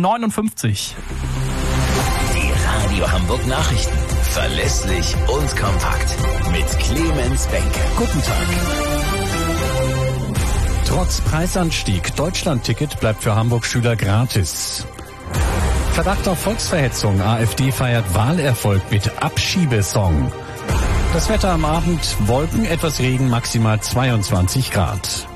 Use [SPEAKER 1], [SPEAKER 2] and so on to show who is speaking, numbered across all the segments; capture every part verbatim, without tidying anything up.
[SPEAKER 1] neunundfünfzig.
[SPEAKER 2] Die Radio Hamburg Nachrichten. Verlässlich und kompakt. Mit Clemens Benke. Guten Tag.
[SPEAKER 3] Trotz Preisanstieg, Deutschlandticket bleibt für Hamburg-Schüler gratis. Verdacht auf Volksverhetzung, AfD feiert Wahlerfolg mit Abschiebesong. Das Wetter am Abend, Wolken, etwas Regen, maximal zweiundzwanzig Grad.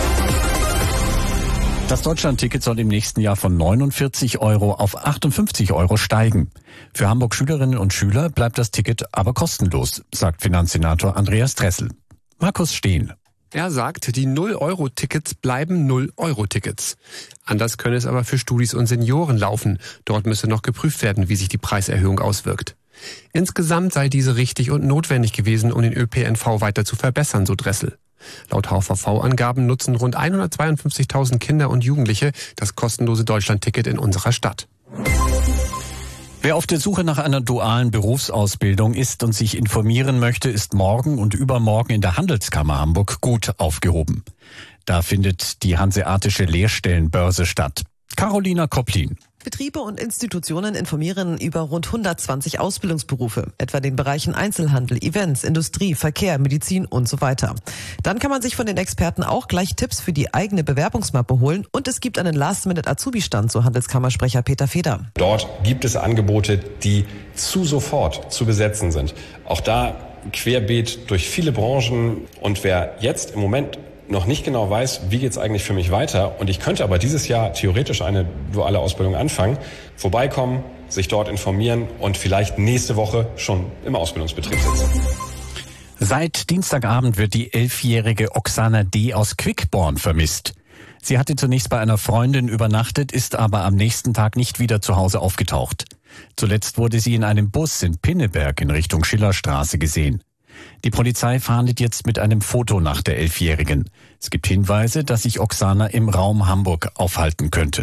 [SPEAKER 3] Das Deutschlandticket soll im nächsten Jahr von neunundvierzig Euro auf achtundfünfzig Euro steigen. Für Hamburg-Schülerinnen und Schüler bleibt das Ticket aber kostenlos, sagt Finanzsenator Andreas Dressel. Markus Stehn.
[SPEAKER 4] Er sagt, die null-Euro-Tickets bleiben null-Euro-Tickets. Anders könne es aber für Studis und Senioren laufen. Dort müsse noch geprüft werden, wie sich die Preiserhöhung auswirkt. Insgesamt sei diese richtig und notwendig gewesen, um den Ö P N V weiter zu verbessern, so Dressel. Laut H V V-Angaben nutzen rund hundertzweiundfünfzigtausend Kinder und Jugendliche das kostenlose Deutschlandticket in unserer Stadt.
[SPEAKER 3] Wer auf der Suche nach einer dualen Berufsausbildung ist und sich informieren möchte, ist morgen und übermorgen in der Handelskammer Hamburg gut aufgehoben. Da findet die Hanseatische Lehrstellenbörse statt. Carolina Kopplin.
[SPEAKER 5] Betriebe und Institutionen informieren über rund hundertzwanzig Ausbildungsberufe, etwa den Bereichen Einzelhandel, Events, Industrie, Verkehr, Medizin und so weiter. Dann kann man sich von den Experten auch gleich Tipps für die eigene Bewerbungsmappe holen und es gibt einen Last-Minute-Azubi-Stand, so Handelskammersprecher Peter Feder.
[SPEAKER 6] Dort gibt es Angebote, die zu sofort zu besetzen sind. Auch da querbeet durch viele Branchen, und wer jetzt im Moment noch nicht genau weiß, wie geht's eigentlich für mich weiter, und ich könnte aber dieses Jahr theoretisch eine duale Ausbildung anfangen, vorbeikommen, sich dort informieren und vielleicht nächste Woche schon im Ausbildungsbetrieb sitzen.
[SPEAKER 3] Seit Dienstagabend wird die elfjährige Oksana D. aus Quickborn vermisst. Sie hatte zunächst bei einer Freundin übernachtet, ist aber am nächsten Tag nicht wieder zu Hause aufgetaucht. Zuletzt wurde sie in einem Bus in Pinneberg in Richtung Schillerstraße gesehen. Die Polizei fahndet jetzt mit einem Foto nach der Elfjährigen. Es gibt Hinweise, dass sich Oksana im Raum Hamburg aufhalten könnte.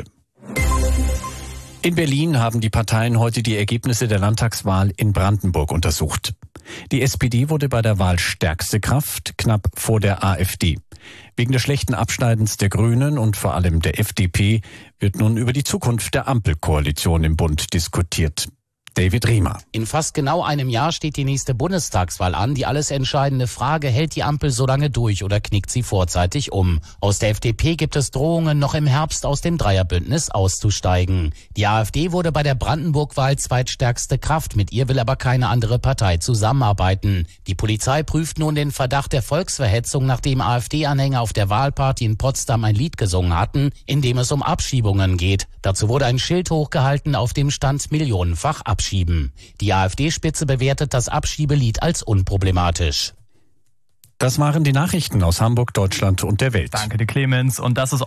[SPEAKER 3] In Berlin haben die Parteien heute die Ergebnisse der Landtagswahl in Brandenburg untersucht. Die S P D wurde bei der Wahl stärkste Kraft, knapp vor der AfD. Wegen des schlechten Abschneidens der Grünen und vor allem der F D P wird nun über die Zukunft der Ampelkoalition im Bund diskutiert. David Riemer.
[SPEAKER 7] In fast genau einem Jahr steht die nächste Bundestagswahl an. Die alles entscheidende Frage, hält die Ampel so lange durch oder knickt sie vorzeitig um? Aus der F D P gibt es Drohungen, noch im Herbst aus dem Dreierbündnis auszusteigen. Die AfD wurde bei der Brandenburg-Wahl zweitstärkste Kraft. Mit ihr will aber keine andere Partei zusammenarbeiten. Die Polizei prüft nun den Verdacht der Volksverhetzung, nachdem AfD-Anhänger auf der Wahlparty in Potsdam ein Lied gesungen hatten, in dem es um Abschiebungen geht. Dazu wurde ein Schild hochgehalten, auf dem stand millionenfach Abschieben. Die AfD-Spitze bewertet das Abschiebelied als unproblematisch.
[SPEAKER 3] Das waren die Nachrichten aus Hamburg, Deutschland und der Welt.
[SPEAKER 1] Danke dir, Clemens. Und das ist